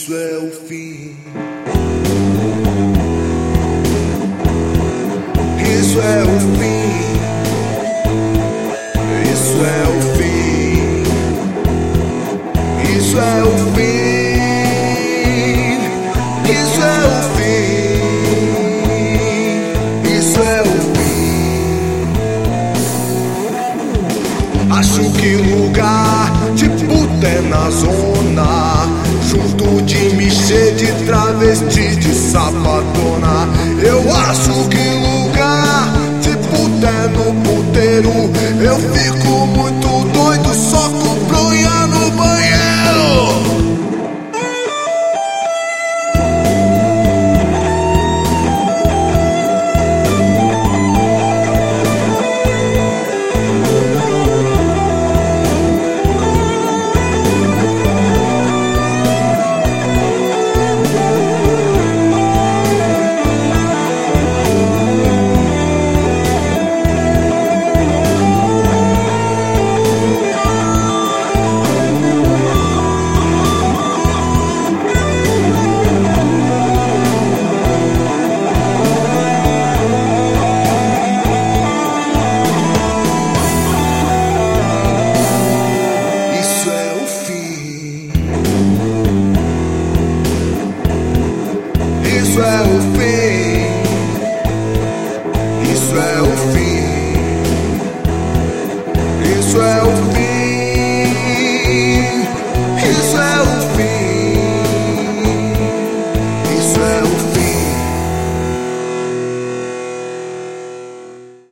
Isso é o fim. Isso é o fim. Isso é o fim. Isso é o fim. Isso é o fim. Isso é o fim. Acho que lugar de puta é na zona, junto de michê, de travesti, de sapatona. Eu acho que lugar de puta é no puteiro. Eu fico muito doido só com bronha no banheiro. Isso é o fim. Isso é o